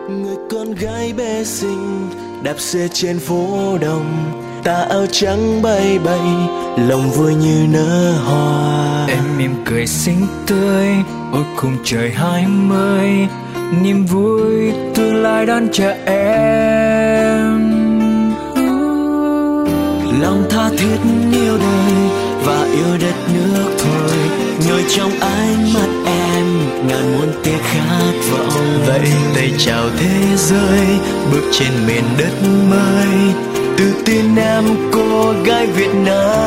Người con gái bé xinh đạp xe trên phố đông, tà áo trắng bay bay, lòng vui như nở hoa. Em mỉm cười xinh tươi, ôi khung trời 20, niềm vui tương lai đón chờ em. Lòng tha thiết yêu đời và yêu đất nước thôi, ngồi trong ánh mắt em ngàn muôn tia khát vọng. Vậy tay chào thế giới, bước trên miền đất mới, tự tin em cô gái Việt Nam.